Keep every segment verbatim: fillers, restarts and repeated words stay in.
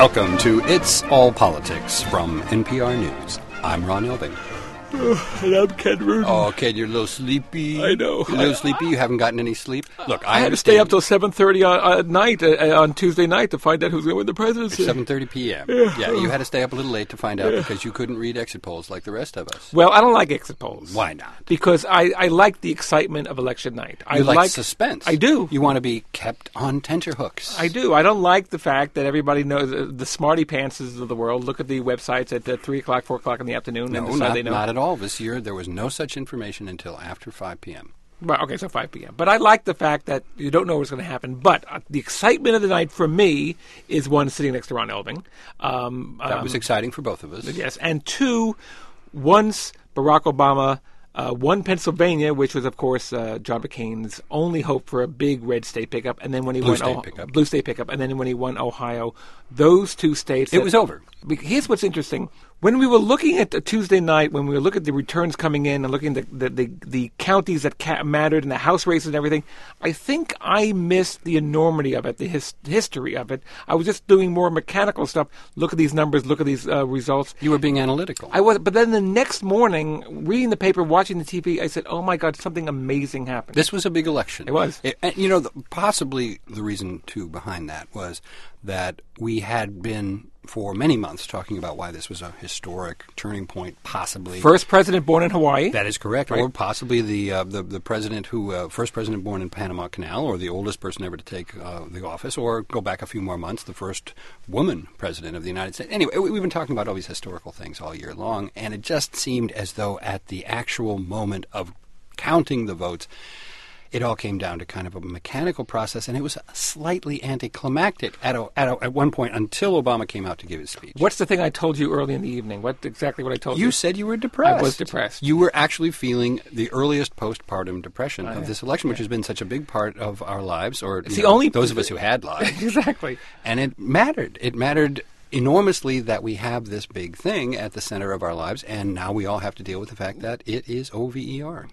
Welcome to It's All Politics from N P R News. I'm Ron Elving. Oh, and I'm Ken Rudin. Oh, Ken, you're a little sleepy. I know. You're a little sleepy? You haven't gotten any sleep? Look, I, I had to stay up till seven thirty on, at night, uh, on Tuesday night to find out who's going to win the presidency. seven thirty p.m. Yeah. yeah, you had to stay up a little late to find out Yeah. because you couldn't read exit polls like the rest of us. Well, I don't like exit polls. Why not? Because I, I like the excitement of election night. I You like, suspense. I do. You want to be kept on tenterhooks. I do. I don't like the fact that everybody knows, uh, the smarty pantses of the world look at the websites at uh, three o'clock, four o'clock in the afternoon No, and decide not, they know. not at all. This year there was no such information until after five p.m. Well, okay, so five p.m. But I like the fact that you don't know what's going to happen. But uh, the excitement of the night for me is, one, sitting next to Ron Elving. Um, That um, was exciting for both of us. Yes, and two, once Barack Obama uh, won Pennsylvania, which was, of course, uh, John McCain's only hope for a big red state pickup, and then when he Blue won state oh- pickup. blue state pickup, and then when he won Ohio, those two states. It that- was over. Be- Here's what's interesting. When we were looking at the Tuesday night, when we were looking at the returns coming in and looking at the, the, the, the counties that ca- mattered and the House races and everything, I think I missed the enormity of it, the his- history of it. I was just doing more mechanical stuff. Look at these numbers, look at these uh, results. You were being analytical. I was, but then the next morning, reading the paper, watching the T V, I said, "Oh my God, something amazing happened." This was a big election. It was. It, and, you know, the, possibly the reason, too, behind that was that we had been, for many months, talking about why this was a historic turning point, possibly. First president born in Hawaii. That is correct. Right. Or possibly the, uh, the the president who, uh, first president born in Panama Canal, or the oldest person ever to take uh, the office, or go back a few more months, the first woman president of the United States. Anyway, we- we've been talking about all these historical things all year long, and it just seemed as though at the actual moment of counting the votes, it all came down to kind of a mechanical process, and it was slightly anticlimactic at a, at, a, at one point until Obama came out to give his speech. What's the thing I told you early in the evening? What exactly what I told you? You said you were depressed. I was depressed. You were actually feeling the earliest postpartum depression Oh, of yeah. this election, which has been such a big part of our lives, or It's you the know, only- those of us who had lives. Exactly. And it mattered. It mattered enormously that we have this big thing at the center of our lives, and now we all have to deal with the fact that it is O V E R.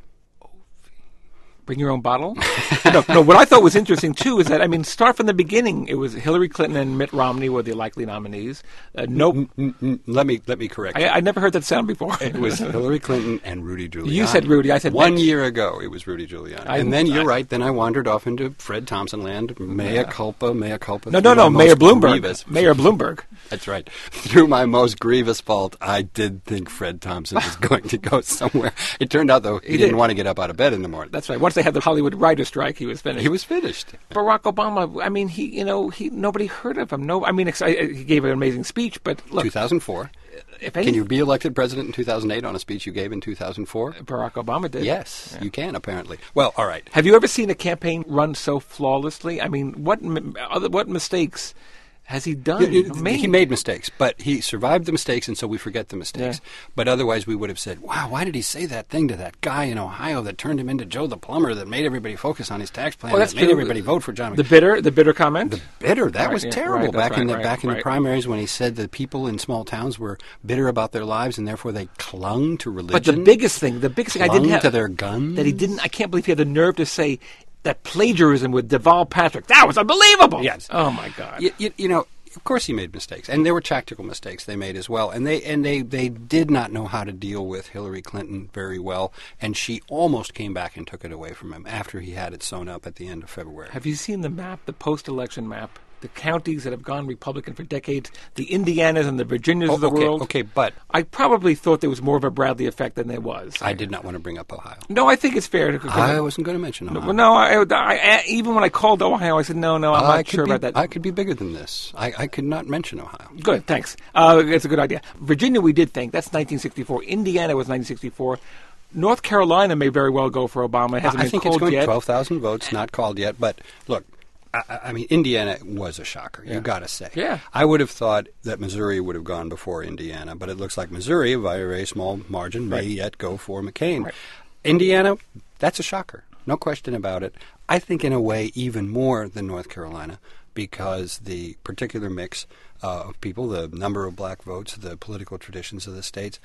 Bring your own bottle? no, no, what I thought was interesting, too, is that, I mean, start from the beginning. It was Hillary Clinton and Mitt Romney were the likely nominees. Uh, no, Mm, mm, Let me let me correct you. I, I never heard that sound before. It was Hillary Clinton and Rudy Giuliani. You said Rudy, I said One Mitt. year ago, it was Rudy Giuliani. I- and then you're I- right, then I wandered off into Fred Thompson land. Mea culpa, mea culpa. No, no, through no, my Mayor most Bloomberg. grievous- Mayor Bloomberg. That's right. Through my most grievous fault, I did think Fred Thompson was going to go somewhere. It turned out, though, he, He didn't did. want to get up out of bed in the morning. That's right. Once they had the Hollywood writer strike, he was finished. He was finished. Barack Obama, I mean, he, you know, he nobody heard of him. No, I mean, ex- I- he gave an amazing speech, but look, two thousand four. if any, Can you be elected president in two thousand eight on a speech you gave in two thousand four? Barack Obama did. Yes, you can, apparently. Well, all right. Have you ever seen a campaign run so flawlessly? I mean, what m- other what mistakes has he done? He- he- Made? He made mistakes, but he survived the mistakes, and so we forget the mistakes. Yeah. But otherwise, we would have said, wow, why did he say that thing to that guy in Ohio that turned him into Joe the plumber, that made everybody focus on his tax plan, Well, that's that made true. everybody vote for John The McCain? bitter, the bitter comment. The bitter. That Right, was yeah, terrible right, that's back in right, the right, back in the right. primaries when he said that people in small towns were bitter about their lives and therefore they clung to religion. But the biggest thing, the biggest thing I didn't clung have to their guns. that he didn't. I can't believe he had the nerve to say that plagiarism with Deval Patrick. That was unbelievable. Yes. Oh my God. You, you, you know, of course he made mistakes, and there were tactical mistakes they made as well. And they and they, they did not know how to deal with Hillary Clinton very well, and she almost came back and took it away from him after he had it sewn up at the end of February. Have you seen the map, the post-election map? The counties that have gone Republican for decades, the Indianas and the Virginias Oh, of the okay, world. okay, but I probably thought there was more of a Bradley effect than there was. I did not want to bring up Ohio. No, I think it's fair. To, I wasn't going to mention Ohio. Well, no, I, I, I, even when I called Ohio, I said, no, no, I'm I not could sure be, about that. I could be bigger than this. I, I could not mention Ohio. Good, thanks. Uh, it's a good idea. Virginia, we did think. That's nineteen sixty-four. Indiana was nineteen sixty-four. North Carolina may very well go for Obama. It hasn't I been think called it's going yet. twelve thousand votes, not called yet. But look, I, I mean, Indiana was a shocker. Yeah. You got to say. Yeah. I would have thought that Missouri would have gone before Indiana, but it looks like Missouri, by a very small margin, may Right. yet go for McCain. Right. Indiana, that's a shocker. No question about it. I think in a way even more than North Carolina because the particular mix uh, of people, the number of black votes, the political traditions of the states,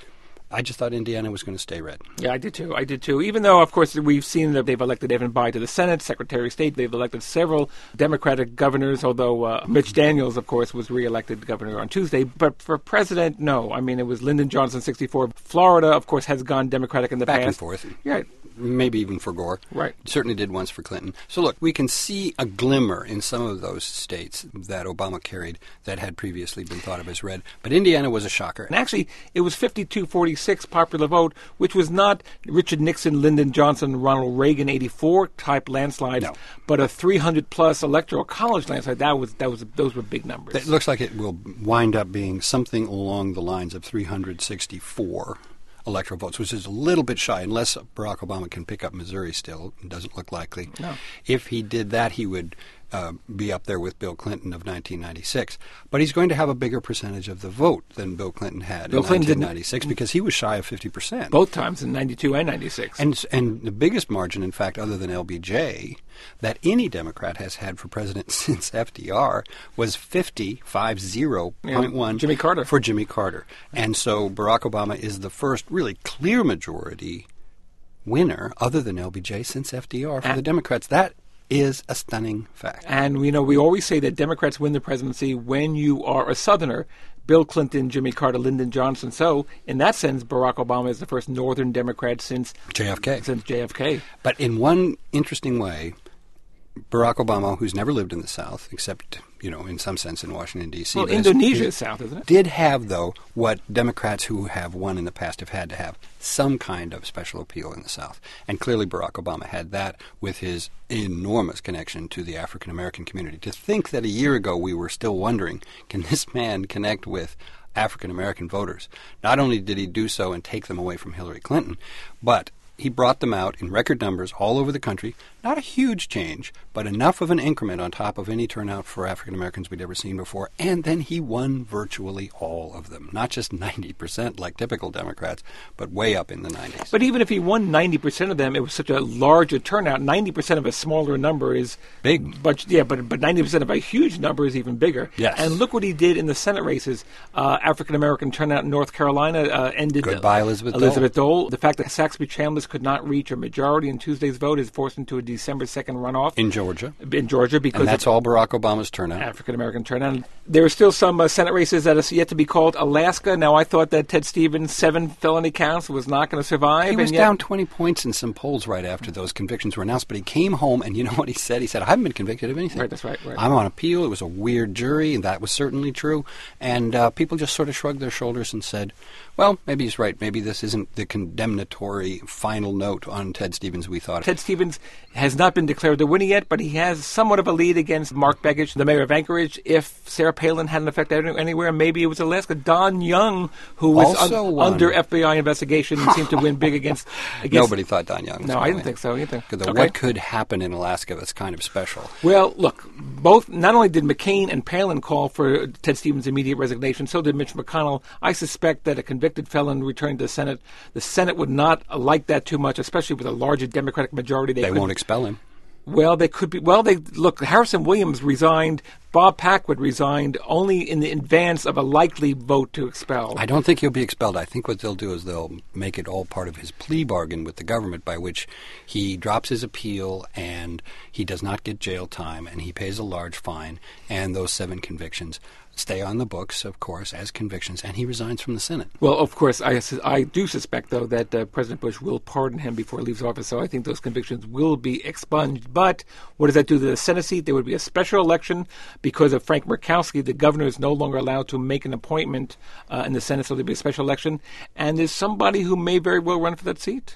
I just thought Indiana was going to stay red. Yeah, I did too. I did too. Even though, of course, we've seen that they've elected Evan Bayh to the Senate, Secretary of State. They've elected several Democratic governors, although uh, Mitch Daniels, of course, was reelected governor on Tuesday. But for president, no. I mean, it was Lyndon Johnson, sixty-four. Florida, of course, has gone Democratic in the Back past. and forth. Yeah. Maybe even for Gore. Right. Certainly did once for Clinton. So look, we can see a glimmer in some of those states that Obama carried that had previously been thought of as red. But Indiana was a shocker. And actually, it was fifty-two forty-six popular vote, which was not Richard Nixon, Lyndon Johnson, Ronald Reagan eighty-four type landslides, no. but a three hundred plus electoral college landslide. That was that was those were big numbers. It looks like it will wind up being something along the lines of three hundred sixty-four electoral votes, which is a little bit shy, unless Barack Obama can pick up Missouri still. It doesn't look likely. No. If he did that, he would uh, be up there with Bill Clinton of nineteen ninety-six. But he's going to have a bigger percentage of the vote than Bill Clinton had Bill in Clinton nineteen ninety-six because he was shy of fifty percent. Both times in ninety-two and ninety-six. And, and the biggest margin, in fact, other than L B J, that any Democrat has had for president since F D R was fifty, five zero point one yeah, Jimmy Carter. for Jimmy Carter. And so Barack Obama is the first really clear majority winner, other than L B J, since F D R for and, the Democrats. That is a stunning fact. And, you know, we always say that Democrats win the presidency when you are a Southerner. Bill Clinton, Jimmy Carter, Lyndon Johnson. So, in that sense, Barack Obama is the first Northern Democrat since J F K. Since J F K. But in one interesting way, Barack Obama, who's never lived in the South, except, you know, in some sense in Washington, D C Well, Indonesia is South, isn't it? Did have, though, what Democrats who have won in the past have had to have, some kind of special appeal in the South. And clearly Barack Obama had that with his enormous connection to the African-American community. To think that a year ago we were still wondering, can this man connect with African-American voters? Not only did he do so and take them away from Hillary Clinton, but he brought them out in record numbers all over the country. Not a huge change, but enough of an increment on top of any turnout for African Americans we'd ever seen before. And then he won virtually all of them. Not just ninety percent like typical Democrats, but way up in the nineties. But even if he won ninety percent of them, it was such a larger turnout. ninety percent of a smaller number is big. But yeah, but but ninety percent of a huge number is even bigger. Yes. And look what he did in the Senate races. Uh, African American turnout in North Carolina uh, ended. Goodbye, Elizabeth Dole. Elizabeth Dole. The fact that Saxby Chambliss could not reach a majority in Tuesday's vote is forced into a December second runoff in Georgia. In Georgia, because and that's all Barack Obama's turnout. African American turnout. There are still some uh, Senate races that are yet to be called. Alaska. Now, I thought that Ted Stevens' seven felony counts was not going to survive. He was and yet, down twenty points in some polls right after those convictions were announced, but he came home, and you know what he said? He said, I haven't been convicted of anything. Right, that's right. right. I'm on appeal. It was a weird jury, and that was certainly true. And uh, people just sort of shrugged their shoulders and said, well, maybe he's right. Maybe this isn't the condemnatory final note on Ted Stevens we thought. Ted Stevens has not been declared the winner yet, but he has somewhat of a lead against Mark Begich, the mayor of Anchorage. If Sarah Palin had an effect anywhere, maybe it was Alaska. Don Young, who was un- under F B I investigation, seemed to win big against, against... Nobody thought Don Young was No, I didn't win. think so either. The, okay. What could happen in Alaska that's kind of special? Well, look, both not only did McCain and Palin call for Ted Stevens' immediate resignation, so did Mitch McConnell. I suspect that a convicted felon returning to the Senate, the Senate would not like that too much, especially with a larger Democratic majority. They, they won't expel him. Well, they could be. Well, they look. Harrison Williams resigned. Bob Packwood resigned only in the advance of a likely vote to expel. I don't think he'll be expelled. I think what they'll do is they'll make it all part of his plea bargain with the government, by which he drops his appeal and he does not get jail time and he pays a large fine, and those seven convictions stay on the books, of course, as convictions, and he resigns from the Senate. Well, of course, I, I do suspect, though, that uh, President Bush will pardon him before he leaves office, so I think those convictions will be expunged. But what does that do to the Senate seat? There would be a special election because of Frank Murkowski. The governor is no longer allowed to make an appointment uh, in the Senate, so there will be a special election. And there's somebody who may very well run for that seat.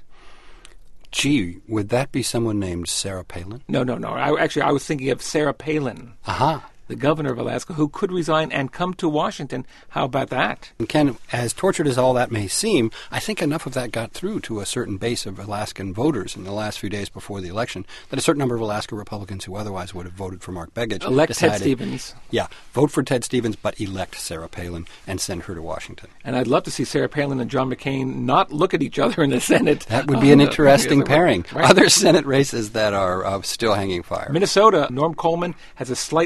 Gee, would that be someone named Sarah Palin? No, no, no. I, actually, I was thinking of Sarah Palin. Aha. The governor of Alaska, who could resign and come to Washington. How about that? And Ken, as tortured as all that may seem, I think enough of that got through to a certain base of Alaskan voters in the last few days before the election that a certain number of Alaska Republicans who otherwise would have voted for Mark Begich elect decided, Ted Stevens. Yeah, vote for Ted Stevens, but elect Sarah Palin and send her to Washington. And I'd love to see Sarah Palin and John McCain not look at each other in the Senate. That would be an uh, interesting yes, pairing. Right. Other Senate races that are uh, still hanging fire. Minnesota, Norm Coleman has a slight lead over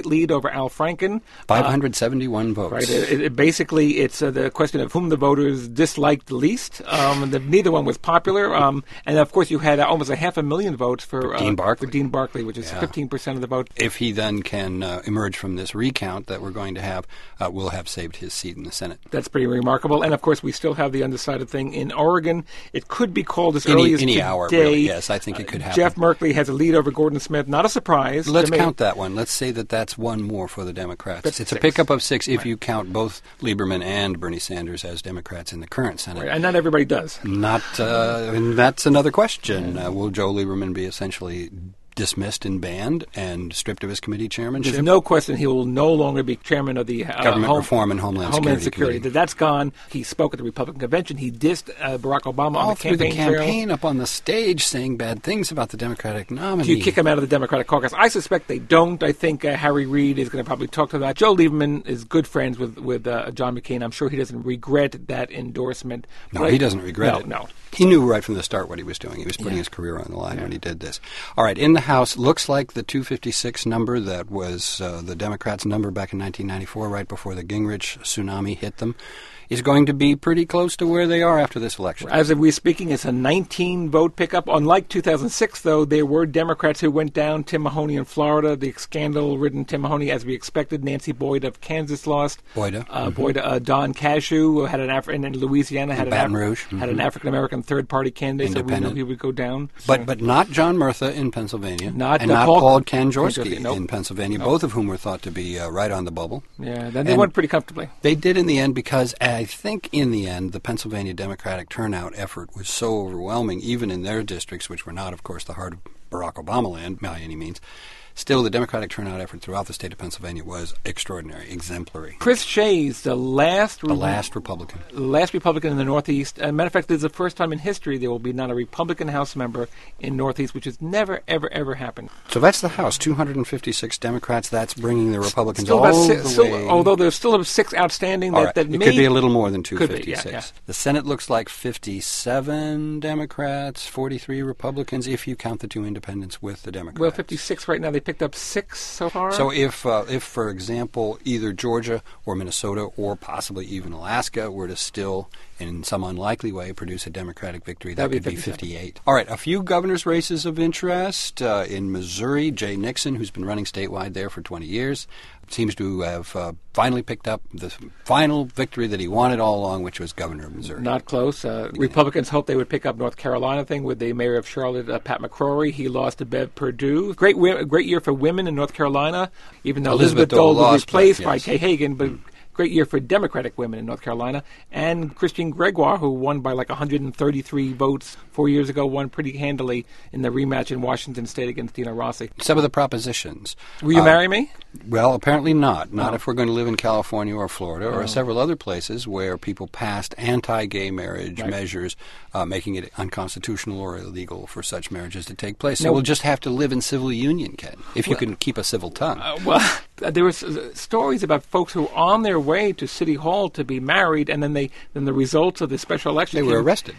Senator Al Franken. five hundred seventy-one uh, votes. Right. It, it, basically, it's uh, the question of whom the voters disliked the least. Um, the, neither one was popular. Um, and, of course, you had uh, almost a half a million votes for, uh, Dean Barkley. for Dean Barkley, which is yeah. fifteen percent of the vote. If he then can uh, emerge from this recount that we're going to have, uh, we'll have saved his seat in the Senate. That's pretty remarkable. And, of course, we still have the undecided thing in Oregon. It could be called as any, early as any today. hour, really. Yes, I think it could happen. Jeff Merkley has a lead over Gordon Smith. Not a surprise. Let's count that one. Let's say that that's one more for the Democrats. That's it's six. a pickup of six if right. you count both Lieberman and Bernie Sanders as Democrats in the current Senate. Right. And not everybody does. Not, uh, and that's another question. Uh, will Joe Lieberman be essentially dismissed and banned and stripped of his committee chairmanship? There's no question he will no longer be chairman of the uh, Government Home, Reform and Homeland, Homeland Security. Security. That's gone. He spoke at the Republican convention. He dissed uh, Barack Obama All on the through campaign the campaign, trail. up on the stage, saying bad things about the Democratic nominee. Do you kick him out of the Democratic caucus? I suspect they don't. I think uh, Harry Reid is going to probably talk to that. Joe Lieberman is good friends with with uh, John McCain. I'm sure he doesn't regret that endorsement. No, but he doesn't regret no, it. No, He knew right from the start what he was doing. He was putting yeah. his career on the line yeah. when he did this. All right, in the House, looks like the two fifty-six number that was uh, the Democrats' number back in nineteen ninety-four, right before the Gingrich tsunami hit them, is going to be pretty close to where they are after this election. As of we speaking, it's a nineteen vote pickup. Unlike two thousand six, though, there were Democrats who went down. Tim Mahoney in Florida, the scandal-ridden Tim Mahoney, as we expected. Nancy Boyd of Kansas lost. Boyda. Uh, mm-hmm. Boyda. Uh, Don Cashew who had an Af- and in Louisiana had in an, Baton Af- Rouge. Mm-hmm. had an African-American third-party candidate, so we knew Independent. he would go down. But So- but not John Murtha in Pennsylvania, Not, and uh, not Paul- Paul Kanjorski Kanjorski, nope. in Pennsylvania, Nope. both of whom were thought to be uh, right on the bubble. Yeah, then they And went pretty comfortably. They did in the end because I think in the end the Pennsylvania Democratic turnout effort was so overwhelming, even in their districts, which were not, of course, the heart of Barack Obama land by any means. Still, the Democratic turnout effort throughout the state of Pennsylvania was extraordinary, exemplary. Chris Shays, the last The last Republican. last Republican in the Northeast. As a matter of fact, this is the first time in history there will be not a Republican House member in Northeast, which has never, ever, ever happened. So that's the House, two hundred fifty-six Democrats. That's bringing the Republicans Still all about six, the still, way. although there's still six outstanding. All That, right. that It may, could be a little more than Could be, two fifty-six. yeah, yeah. The Senate looks like fifty-seven Democrats, forty-three Republicans, if you count the two independents with the Democrats. Well, fifty-six right now. They picked up six so far. So if, uh, if, for example, either Georgia or Minnesota or possibly even Alaska were to still, in some unlikely way, produce a Democratic victory, that That'd could be be fifty-eight. All right, a few governor's races of interest. Uh, in Missouri, Jay Nixon, who's been running statewide there for twenty years, seems to have uh, finally picked up the final victory that he wanted all along, which was governor of Missouri. Not close. Uh, Republicans hoped they would pick up North Carolina thing with the mayor of Charlotte, uh, Pat McCrory. He lost to Bev Perdue. Great, wi- great year for women in North Carolina, even though Elizabeth Elizabeth, Dole Dole was lost, replaced but, by yes. Kay Hagan, but great year for Democratic women in North Carolina. And Christine Gregoire, who won by like one hundred thirty-three votes four years ago, won pretty handily in the rematch in Washington State against Dina Rossi. Some of the propositions. Will you Uh, marry me? Well, apparently not. Not No. if we're going to live in California or Florida or No. several other places where people passed anti-gay marriage Right. measures, uh, making it unconstitutional or illegal for such marriages to take place. So No. we'll just have to live in civil union, Ken, if you can keep a civil tongue. Uh, well, there were uh, stories about folks who were on their way to City Hall to be married, and then they then the results of the special election They were came- arrested.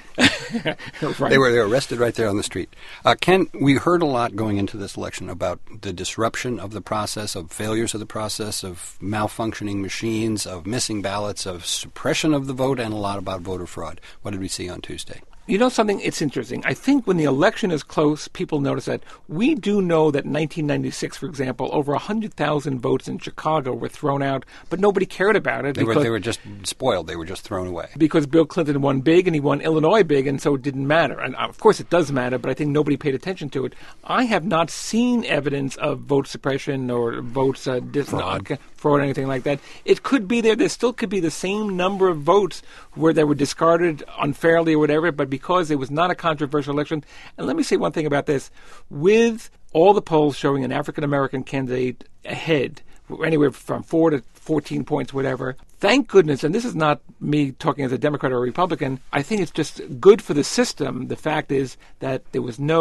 Right. They were they were arrested right there on the street. Uh, Ken, we heard a lot going into this election about the disruption of the process, of failures of the process, of malfunctioning machines, of missing ballots, of suppression of the vote, and a lot about voter fraud. What did we see on Tuesday? You know something? It's interesting. I think when the election is close, people notice that. We do know that in nineteen ninety-six, for example, over one hundred thousand votes in Chicago were thrown out, but nobody cared about it They were because, they were just spoiled. They were just thrown away. because Bill Clinton won big and he won Illinois big, and so it didn't matter. And uh, of course it does matter, but I think nobody paid attention to it. I have not seen evidence of vote suppression or votes uh, dis- Fraud. uh, fraud or anything like that. It could be there. There still could be the same number of votes where they were discarded unfairly or whatever, but because it was not a controversial election. And let me say one thing about this. With all the polls showing an African-American candidate ahead, anywhere from four to fourteen points, whatever, thank goodness, and this is not me talking as a Democrat or a Republican, I think it's just good for the system. The fact is that there was no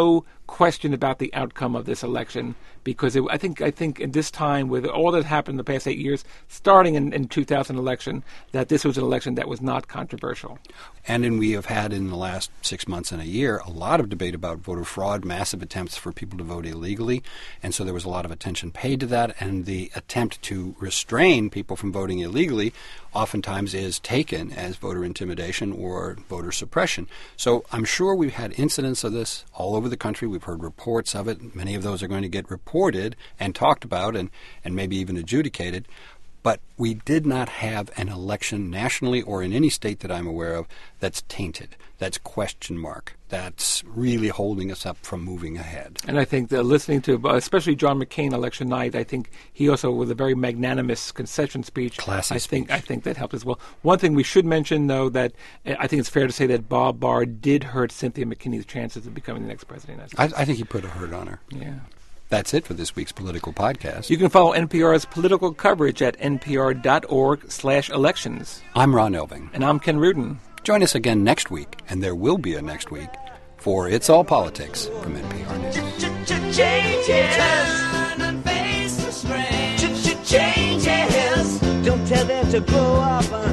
question about the outcome of this election, because it, I think I think in this time, with all that happened in the past eight years, starting in, in two thousand election, that this was an election that was not controversial. And then we have had in the last six months and a year a lot of debate about voter fraud, massive attempts for people to vote illegally, and so there was a lot of attention paid to that, and the attempt to restrain people from voting illegally oftentimes is taken as voter intimidation or voter suppression. So I'm sure we've had incidents of this all over the country. We've heard reports of it. Many of those are going to get reported and talked about and, and maybe even adjudicated. But we did not have an election nationally or in any state that I'm aware of that's tainted, that's question mark, that's really holding us up from moving ahead. And I think that listening to, especially John McCain election night, I think he also, with a very magnanimous concession speech, Classy I speech. think I think that helped as well. One thing we should mention, though, that I think it's fair to say that Bob Barr did hurt Cynthia McKinney's chances of becoming the next president. I, I think he put a hurt on her. Yeah. That's it for this week's Political Podcast. You can follow N P R's political coverage at npr.org slash elections. I'm Ron Elving. And I'm Ken Rudin. Join us again next week, and there will be a next week, for It's All Politics from N P R News. Changes. Don't tell them to grow up.